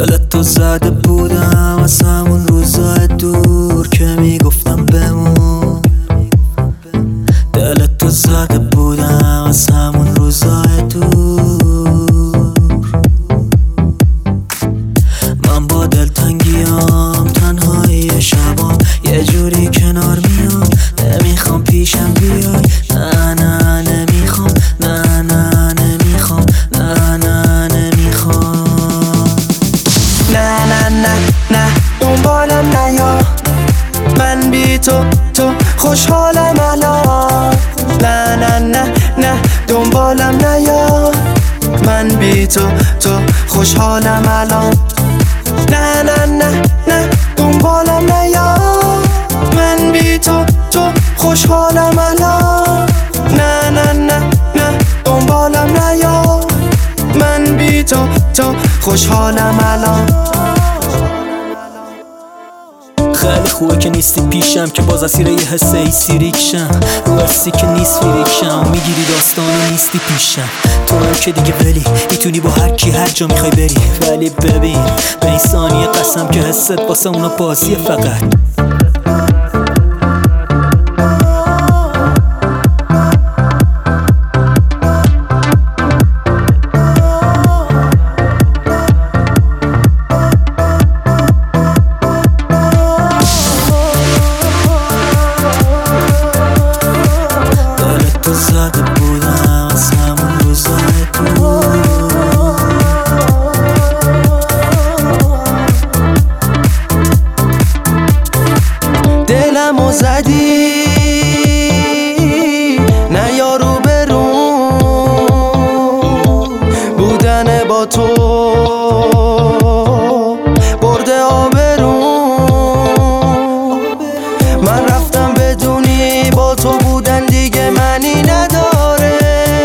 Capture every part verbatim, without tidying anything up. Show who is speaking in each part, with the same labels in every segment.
Speaker 1: دلتو زده بودم از همون روزای دور که میگفتم بمون. دلتو زده بودم از همون روزای دور. من با دلتنگیام تنهایی شبام یه جوری کنار میام. نمیخوام پیشم بیای، نه نه نمیخوام، نه نه نمیخوام، نه نه نمیخوام.
Speaker 2: نه نه نه نه دنبالم نیا، من بی تو تو خوشحالم الان. نه نه نه نه دنبالم نیا، من بی تو تو خوشحالم الان. نه نه نه نه دنبالم نیا، من بی تو تو خوشحالم الان. نه نه نه نه دنبالم نیا، من بی تو تو خوشحالم الان.
Speaker 1: خیلی خوبه که نیستی پیشم، که باز اسیر یه حسه ای سیریکشم. رو حسی که نیست فیریکشم، میگیری داستانو نیستی پیشم. تو هم که دیگه ولی میتونی با هر کی هر جا میخوای بری. ولی ببین به این ثانیه قسم که حست واسه اونا بازیه فقط. زده بودم از همون روزای دور.
Speaker 2: دلمو زدی نه یارو برون، بودن با تو برده آبرون. من رفتم بدونی با تو بودن دیگه معنی نداره.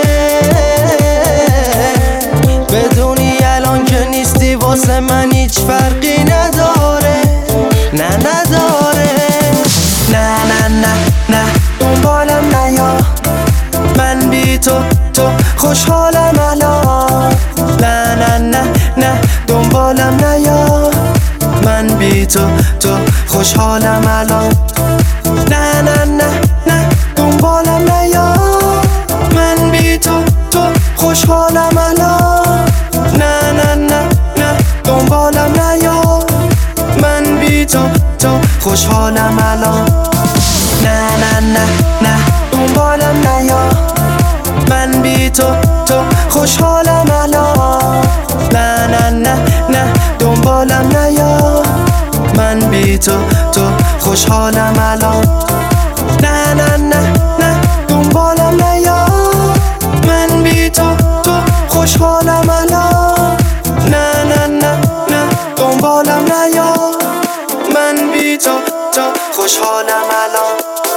Speaker 2: بدونی الان که نیستی واسه من هیچ فرقی نداره. نه نداره. نه نه نه نه دنبالم نیا، من بی تو تو خوشحالم الان. نه نه نه نه دنبالم نیا، من بی تو تو خوشحالم الان. نه نه نه نه دنبالم نیا، من بی تو تو خوشحالم الان. نه نه نه نه دنبالم نیا، من بی تو تو خوشحالم الان. نه نه نه نه دنبالم نیا، من بی تو تو خوشحالم الان. نه نه نه نه دنبالم نیا، من بی تو تو خوشحالم الان. نه نه نه نه دنبالم نیا، من بی تو تو خوشحالم الان. نه نه نه نه دنبالم نیا، من بی تو تو خوشحالم الان.